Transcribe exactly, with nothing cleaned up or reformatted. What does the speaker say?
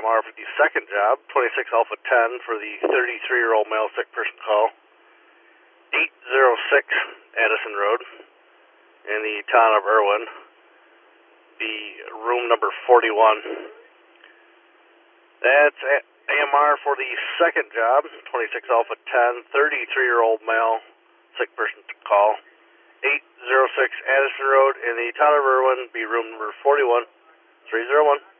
M R for the second job, twenty-six Alpha ten for the thirty-three-year-old male sick person call, eight oh six Addison Road in the town of Irwin, the room number forty-one. That's A M R for the second job, twenty-six Alpha ten, thirty-three-year-old male sick person call, eight oh six Addison Road in the town of Irwin, be room number forty-one, three oh one.